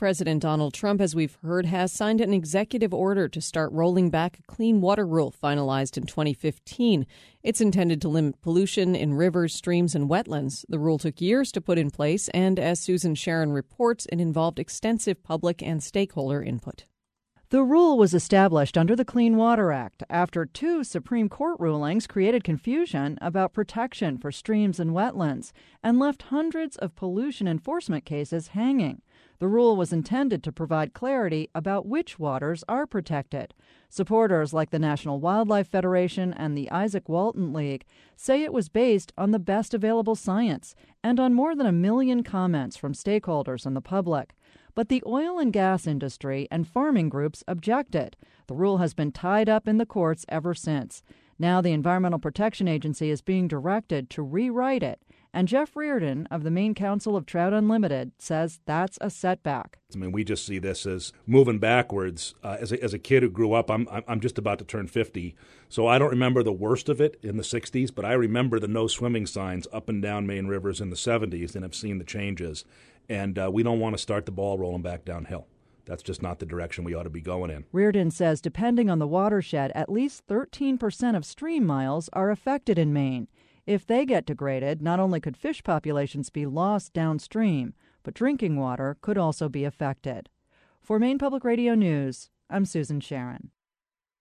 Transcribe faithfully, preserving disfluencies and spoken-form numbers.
President Donald Trump, as we've heard, has signed an executive order to start rolling back a clean water rule finalized in twenty fifteen. It's intended to limit pollution in rivers, streams, and wetlands. The rule took years to put in place, and as Susan Sharon reports, it involved extensive public and stakeholder input. The rule was established under the Clean Water Act after two Supreme Court rulings created confusion about protection for streams and wetlands and left hundreds of pollution enforcement cases hanging. The rule was intended to provide clarity about which waters are protected. Supporters like the National Wildlife Federation and the Isaac Walton League say it was based on the best available science and on more than a million comments from stakeholders and the public. But the oil and gas industry and farming groups objected. The rule has been tied up in the courts ever since. Now the Environmental Protection Agency is being directed to rewrite it. And Jeff Reardon of the Maine Council of Trout Unlimited says that's a setback. I mean, we just see this as moving backwards. Uh, as, a, as a kid who grew up, I'm, I'm just about to turn fifty, so I don't remember the worst of it in the sixties, but I remember the no swimming signs up and down Maine rivers in the seventies and have seen the changes. And uh, we don't want to start the ball rolling back downhill. That's just not the direction we ought to be going in. Reardon says depending on the watershed, at least thirteen percent of stream miles are affected in Maine. If they get degraded, not only could fish populations be lost downstream, but drinking water could also be affected. For Maine Public Radio News, I'm Susan Sharon.